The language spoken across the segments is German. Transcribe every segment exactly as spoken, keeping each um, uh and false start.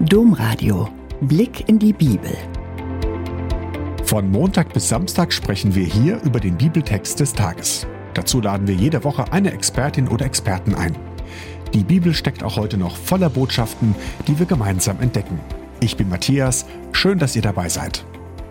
Domradio. Blick in die Bibel. Von Montag bis Samstag sprechen wir hier über den Bibeltext des Tages. Dazu laden wir jede Woche eine Expertin oder Experten ein. Die Bibel steckt auch heute noch voller Botschaften, die wir gemeinsam entdecken. Ich bin Matthias, schön, dass ihr dabei seid.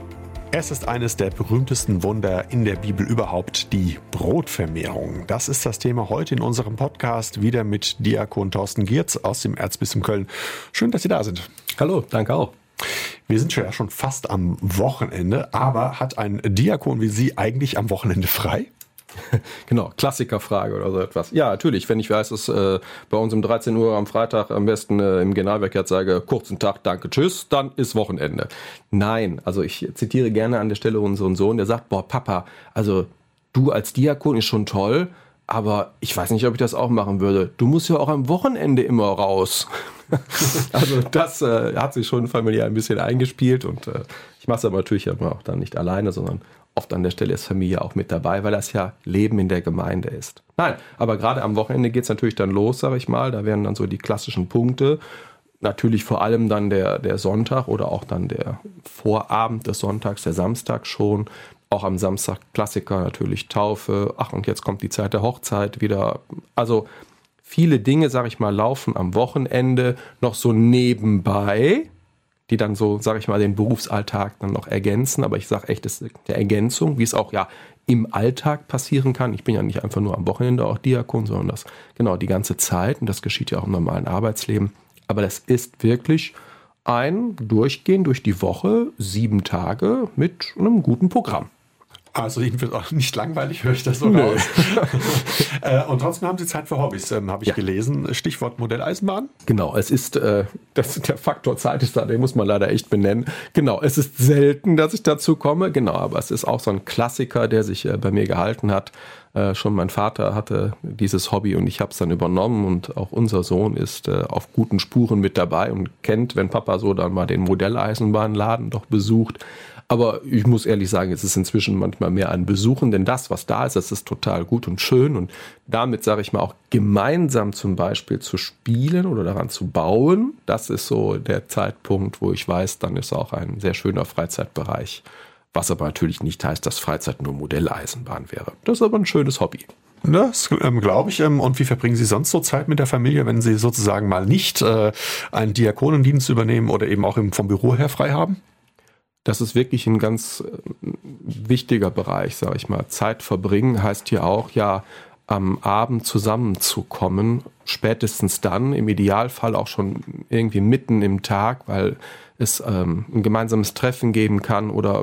Es ist eines der berühmtesten Wunder in der Bibel überhaupt, die Brotvermehrung. Das ist das Thema heute in unserem Podcast, wieder mit Diakon Thorsten Giertz aus dem Erzbistum Köln. Schön, dass Sie da sind. Hallo, danke auch. Wir sind ja schon fast am Wochenende, aber hat ein Diakon wie Sie eigentlich am Wochenende frei? Genau, Klassikerfrage oder so etwas. Ja, natürlich, wenn ich weiß, dass äh, bei uns um dreizehn Uhr am Freitag am besten äh, im Generalverkehr sage, kurzen Tag, danke, tschüss, dann ist Wochenende. Nein, also ich zitiere gerne an der Stelle unseren Sohn, der sagt, boah Papa, also du als Diakon ist schon toll, aber ich weiß nicht, ob ich das auch machen würde. Du musst ja auch am Wochenende immer raus. Also das äh, hat sich schon familiär ein bisschen eingespielt und äh, ich mache es aber natürlich auch dann nicht alleine, sondern oft an der Stelle ist Familie auch mit dabei, weil das ja Leben in der Gemeinde ist. Nein, aber gerade am Wochenende geht es natürlich dann los, sage ich mal. Da werden dann so die klassischen Punkte. Natürlich vor allem dann der, der Sonntag oder auch dann der Vorabend des Sonntags, der Samstag schon. Auch am Samstag Klassiker natürlich Taufe. Ach, und jetzt kommt die Zeit der Hochzeit wieder. Also viele Dinge, sage ich mal, laufen am Wochenende noch so nebenbei, die dann so, sage ich mal, den Berufsalltag dann noch ergänzen. Aber ich sage echt, das ist eine Ergänzung, wie es auch ja im Alltag passieren kann. Ich bin ja nicht einfach nur am Wochenende auch Diakon, sondern das genau die ganze Zeit. Und das geschieht ja auch im normalen Arbeitsleben. Aber das ist wirklich ein Durchgehen durch die Woche, sieben Tage mit einem guten Programm. Also Ihnen wird auch nicht langweilig, höre ich das so raus. äh, und trotzdem haben Sie Zeit für Hobbys, ähm, habe ich ja. gelesen. Stichwort Modelleisenbahn. Genau, es ist, äh, das, der Faktor Zeit ist da, den muss man leider echt benennen. Genau, es ist selten, dass ich dazu komme. Genau, aber es ist auch so ein Klassiker, der sich äh, bei mir gehalten hat. Äh, schon mein Vater hatte dieses Hobby und ich habe es dann übernommen und auch unser Sohn ist äh, auf guten Spuren mit dabei und kennt, wenn Papa so dann mal den Modelleisenbahnladen doch besucht. Aber ich muss ehrlich sagen, es ist inzwischen manchmal mehr ein Besuchen, denn das, was da ist, das ist total gut und schön. Und damit, sage ich mal, auch gemeinsam zum Beispiel zu spielen oder daran zu bauen, das ist so der Zeitpunkt, wo ich weiß, dann ist auch ein sehr schöner Freizeitbereich. Was aber natürlich nicht heißt, dass Freizeit nur Modelleisenbahn wäre. Das ist aber ein schönes Hobby. Das ähm, glaube ich. Ähm, und wie verbringen Sie sonst so Zeit mit der Familie, wenn Sie sozusagen mal nicht äh, einen Diakonendienst übernehmen oder eben auch im, vom Büro her frei haben? Das ist wirklich ein ganz wichtiger Bereich, sage ich mal. Zeit verbringen heißt hier auch, ja, am Abend zusammenzukommen, spätestens dann, im Idealfall auch schon irgendwie mitten im Tag, weil es ähm, ein gemeinsames Treffen geben kann oder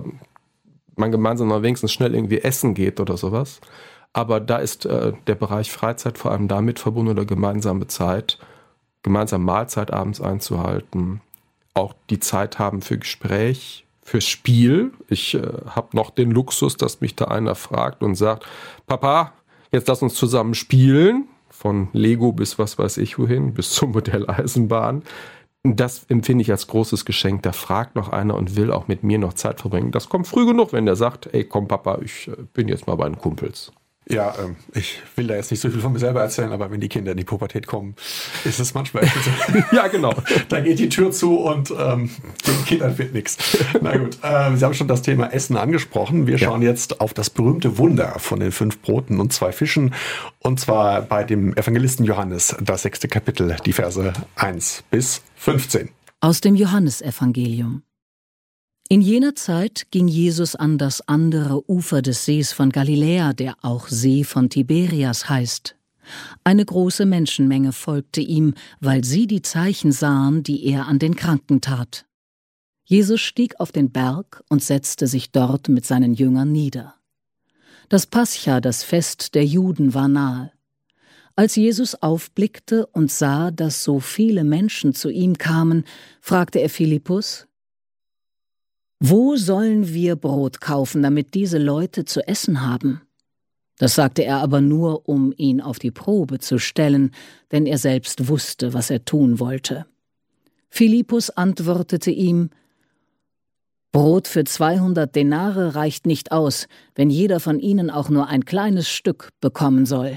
man gemeinsam mal wenigstens schnell irgendwie essen geht oder sowas. Aber da ist äh, der Bereich Freizeit vor allem damit verbunden oder gemeinsame Zeit, gemeinsam Mahlzeit abends einzuhalten, auch die Zeit haben für Gespräch, fürs Spiel. Ich äh, habe noch den Luxus, dass mich da einer fragt und sagt, Papa, jetzt lass uns zusammen spielen. Von Lego bis was weiß ich wohin, bis zur Modelleisenbahn. Das empfinde ich als großes Geschenk. Da fragt noch einer und will auch mit mir noch Zeit verbringen. Das kommt früh genug, wenn der sagt, ey komm Papa, ich äh, bin jetzt mal bei den Kumpels. Ja, ähm, ich will da jetzt nicht so viel von mir selber erzählen, aber wenn die Kinder in die Pubertät kommen, ist es manchmal echt so. Ja, genau. Da geht die Tür zu und ähm, den Kindern wird nichts. Na gut, äh, Sie haben schon das Thema Essen angesprochen. Wir schauen ja. jetzt auf das berühmte Wunder von den fünf Broten und zwei Fischen. Und zwar bei dem Evangelisten Johannes, das sechste Kapitel, die Verse eins bis fünfzehn. Aus dem Johannesevangelium. In jener Zeit ging Jesus an das andere Ufer des Sees von Galiläa, der auch See von Tiberias heißt. Eine große Menschenmenge folgte ihm, weil sie die Zeichen sahen, die er an den Kranken tat. Jesus stieg auf den Berg und setzte sich dort mit seinen Jüngern nieder. Das Pascha, das Fest der Juden, war nahe. Als Jesus aufblickte und sah, dass so viele Menschen zu ihm kamen, fragte er Philippus: Wo sollen wir Brot kaufen, damit diese Leute zu essen haben? Das sagte er aber nur, um ihn auf die Probe zu stellen, denn er selbst wusste, was er tun wollte. Philippus antwortete ihm: Brot für zweihundert Denare reicht nicht aus, wenn jeder von ihnen auch nur ein kleines Stück bekommen soll.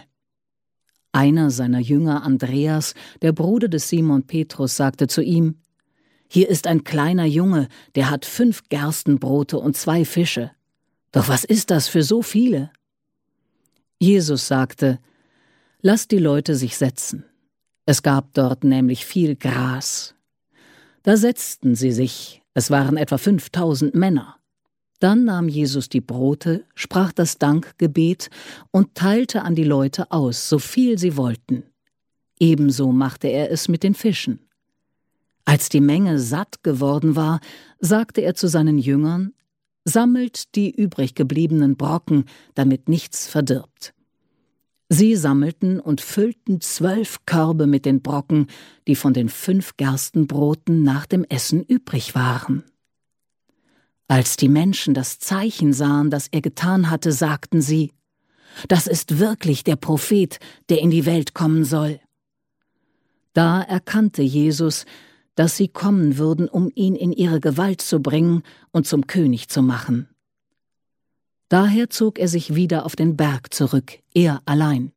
Einer seiner Jünger, Andreas, der Bruder des Simon Petrus, sagte zu ihm: Hier ist ein kleiner Junge, der hat fünf Gerstenbrote und zwei Fische. Doch was ist das für so viele?« Jesus sagte: »Lasst die Leute sich setzen.« Es gab dort nämlich viel Gras. Da setzten sie sich, es waren etwa fünftausend Männer. Dann nahm Jesus die Brote, sprach das Dankgebet und teilte an die Leute aus, so viel sie wollten. Ebenso machte er es mit den Fischen. Als die Menge satt geworden war, sagte er zu seinen Jüngern: »Sammelt die übrig gebliebenen Brocken, damit nichts verdirbt.« Sie sammelten und füllten zwölf Körbe mit den Brocken, die von den fünf Gerstenbroten nach dem Essen übrig waren. Als die Menschen das Zeichen sahen, das er getan hatte, sagten sie: »Das ist wirklich der Prophet, der in die Welt kommen soll.« Da erkannte Jesus, dass sie kommen würden, um ihn in ihre Gewalt zu bringen und zum König zu machen. Daher zog er sich wieder auf den Berg zurück, er allein.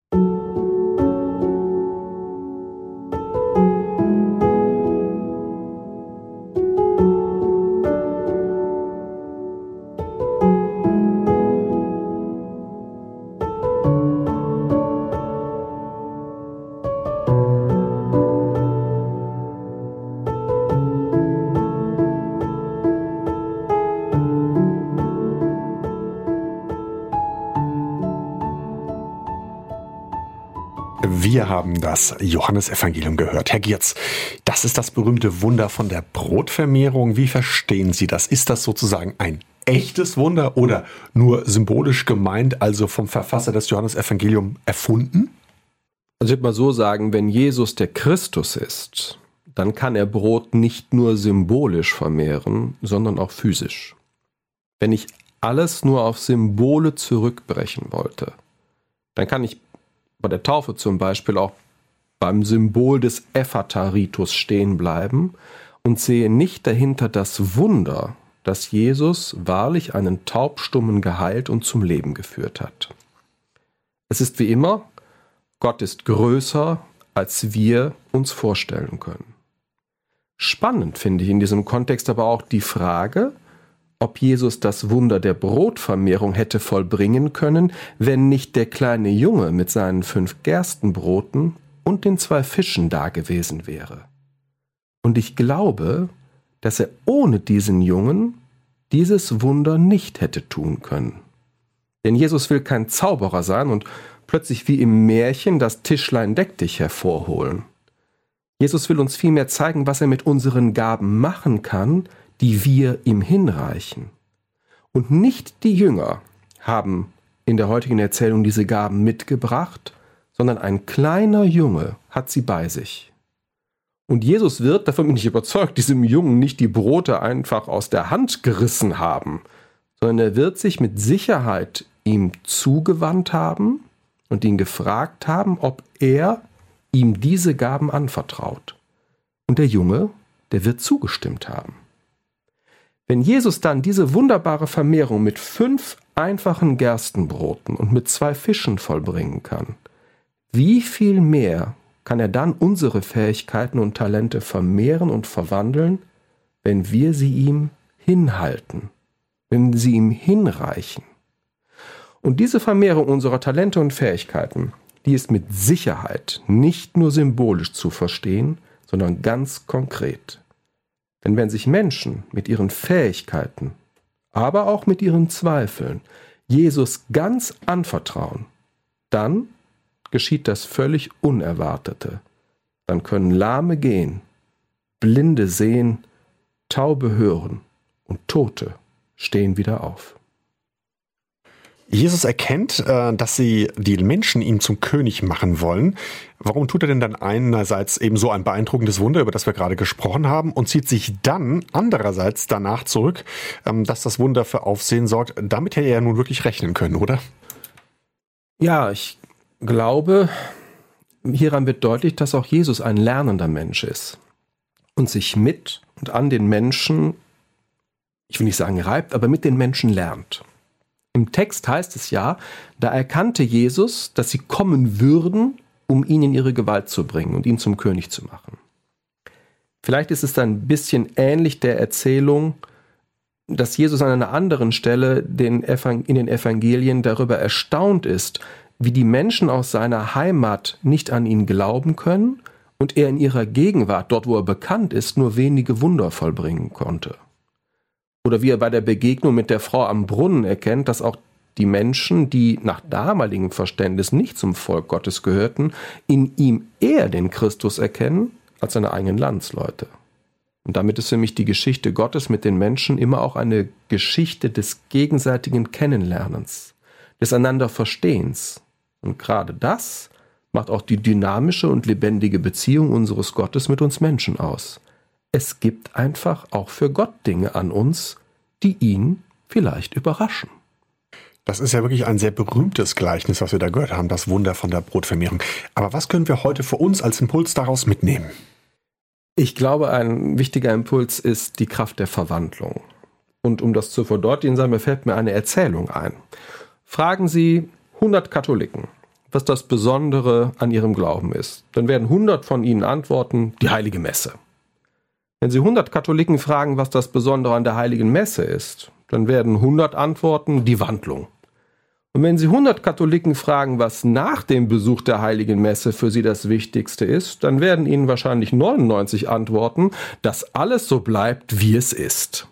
Wir haben das Johannesevangelium gehört. Herr Giertz, das ist das berühmte Wunder von der Brotvermehrung. Wie verstehen Sie das? Ist das sozusagen ein echtes Wunder oder nur symbolisch gemeint, also vom Verfasser des Johannesevangeliums erfunden? Also ich würde mal so sagen, wenn Jesus der Christus ist, dann kann er Brot nicht nur symbolisch vermehren, sondern auch physisch. Wenn ich alles nur auf Symbole zurückbrechen wollte, dann kann ich bei der Taufe zum Beispiel auch beim Symbol des Ephata-Ritus stehen bleiben und sehe nicht dahinter das Wunder, dass Jesus wahrlich einen Taubstummen geheilt und zum Leben geführt hat. Es ist wie immer, Gott ist größer, als wir uns vorstellen können. Spannend finde ich in diesem Kontext aber auch die Frage, ob Jesus das Wunder der Brotvermehrung hätte vollbringen können, wenn nicht der kleine Junge mit seinen fünf Gerstenbroten und den zwei Fischen da gewesen wäre. Und ich glaube, dass er ohne diesen Jungen dieses Wunder nicht hätte tun können. Denn Jesus will kein Zauberer sein und plötzlich wie im Märchen das Tischlein deck dich hervorholen. Jesus will uns vielmehr zeigen, was er mit unseren Gaben machen kann, die wir ihm hinreichen. Und nicht die Jünger haben in der heutigen Erzählung diese Gaben mitgebracht, sondern ein kleiner Junge hat sie bei sich. Und Jesus wird, davon bin ich überzeugt, diesem Jungen nicht die Brote einfach aus der Hand gerissen haben, sondern er wird sich mit Sicherheit ihm zugewandt haben und ihn gefragt haben, ob er ihm diese Gaben anvertraut. Und der Junge, der wird zugestimmt haben. Wenn Jesus dann diese wunderbare Vermehrung mit fünf einfachen Gerstenbroten und mit zwei Fischen vollbringen kann, wie viel mehr kann er dann unsere Fähigkeiten und Talente vermehren und verwandeln, wenn wir sie ihm hinhalten, wenn sie ihm hinreichen? Und diese Vermehrung unserer Talente und Fähigkeiten, die ist mit Sicherheit nicht nur symbolisch zu verstehen, sondern ganz konkret. Denn wenn sich Menschen mit ihren Fähigkeiten, aber auch mit ihren Zweifeln Jesus ganz anvertrauen, dann geschieht das völlig Unerwartete. Dann können Lahme gehen, Blinde sehen, Taube hören und Tote stehen wieder auf. Jesus erkennt, dass sie die Menschen ihn zum König machen wollen. Warum tut er denn dann einerseits eben so ein beeindruckendes Wunder, über das wir gerade gesprochen haben, und zieht sich dann andererseits danach zurück, dass das Wunder für Aufsehen sorgt? Damit hätte er ja nun wirklich rechnen können, oder? Ja, ich glaube, hieran wird deutlich, dass auch Jesus ein lernender Mensch ist und sich mit und an den Menschen, ich will nicht sagen reibt, aber mit den Menschen lernt. Im Text heißt es ja, da erkannte Jesus, dass sie kommen würden, um ihn in ihre Gewalt zu bringen und ihn zum König zu machen. Vielleicht ist es dann ein bisschen ähnlich der Erzählung, dass Jesus an einer anderen Stelle den Evang- in den Evangelien darüber erstaunt ist, wie die Menschen aus seiner Heimat nicht an ihn glauben können und er in ihrer Gegenwart, dort wo er bekannt ist, nur wenige Wunder vollbringen konnte. Oder wie er bei der Begegnung mit der Frau am Brunnen erkennt, dass auch die Menschen, die nach damaligem Verständnis nicht zum Volk Gottes gehörten, in ihm eher den Christus erkennen als seine eigenen Landsleute. Und damit ist für mich die Geschichte Gottes mit den Menschen immer auch eine Geschichte des gegenseitigen Kennenlernens, des Einanderverstehens. Und gerade das macht auch die dynamische und lebendige Beziehung unseres Gottes mit uns Menschen aus. Es gibt einfach auch für Gott Dinge an uns, die ihn vielleicht überraschen. Das ist ja wirklich ein sehr berühmtes Gleichnis, was wir da gehört haben, das Wunder von der Brotvermehrung. Aber was können wir heute für uns als Impuls daraus mitnehmen? Ich glaube, ein wichtiger Impuls ist die Kraft der Verwandlung. Und um das zu verdeutlichen, fällt mir eine Erzählung ein. Fragen Sie hundert Katholiken, was das Besondere an ihrem Glauben ist. Dann werden hundert von ihnen antworten, die Heilige Messe. Wenn Sie hundert Katholiken fragen, was das Besondere an der Heiligen Messe ist, dann werden hundert antworten, die Wandlung. Und wenn Sie hundert Katholiken fragen, was nach dem Besuch der Heiligen Messe für sie das Wichtigste ist, dann werden Ihnen wahrscheinlich neunundneunzig antworten, dass alles so bleibt, wie es ist.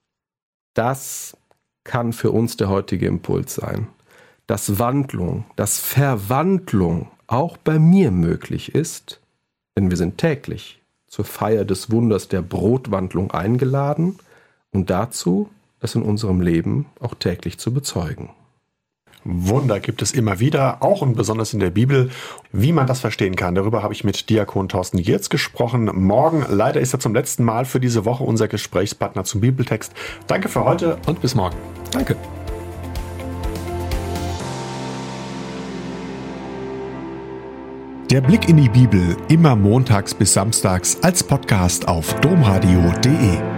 Das kann für uns der heutige Impuls sein. Dass Wandlung, dass Verwandlung auch bei mir möglich ist, denn wir sind täglich zur Feier des Wunders der Brotwandlung eingeladen und dazu, es in unserem Leben auch täglich zu bezeugen. Wunder gibt es immer wieder, auch und besonders in der Bibel. Wie man das verstehen kann, darüber habe ich mit Diakon Thorsten Giertz gesprochen. Morgen, leider ist er zum letzten Mal für diese Woche unser Gesprächspartner zum Bibeltext. Danke für heute und bis morgen. Danke. Der Blick in die Bibel immer montags bis samstags als Podcast auf domradio punkt de.